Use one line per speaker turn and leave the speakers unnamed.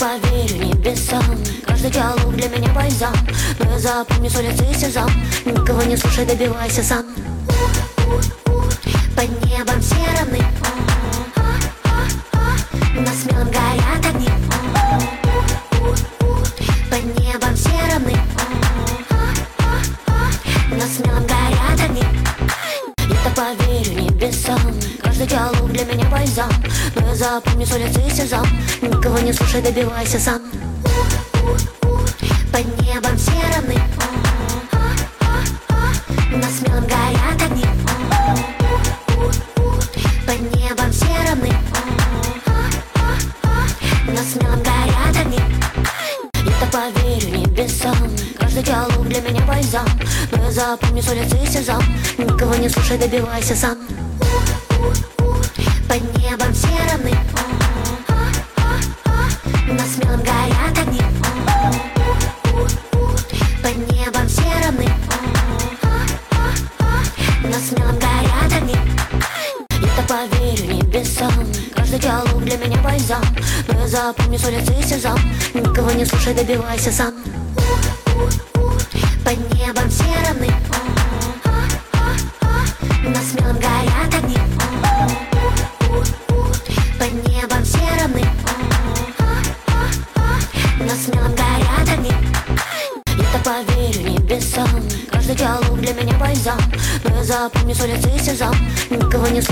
поверю небесам. Каждый диалог для меня бальзам. Но я запомню с улицы сезам. Никого не слушай, добивайся сам. Под небом все равны, на смелом горят огни. Под небом все равны, на смелом горят огни. Я-то поверю небесам. Каждый диалог для меня бальзам. Но я запомню с улицы сезам. Никого не слушай, добивайся сам. Под небом все равны, на смелом горят огни. Под небом все равны, на смелом горят огни. Я-то поверю небесам. Каждый диалог для меня бальзам. Но я запомню с улицы сезам. Никого не слушай, добивайся сам. Под небом все равны, на смелом горят огни. Под небом все равны, на смелом горят огни. Я-то поверю небесам. Каждый диалог для меня бальзам. Но я запомню с улицы сезам. Никого не слушай, добивайся сам. Под небом все равны, на смелом горят огни. Под небом все равны, на смелом горят огни. Я-то поверю небесам. Каждый диалог для меня бальзам. Но я запомню с улицы сезам. Никого не слушай.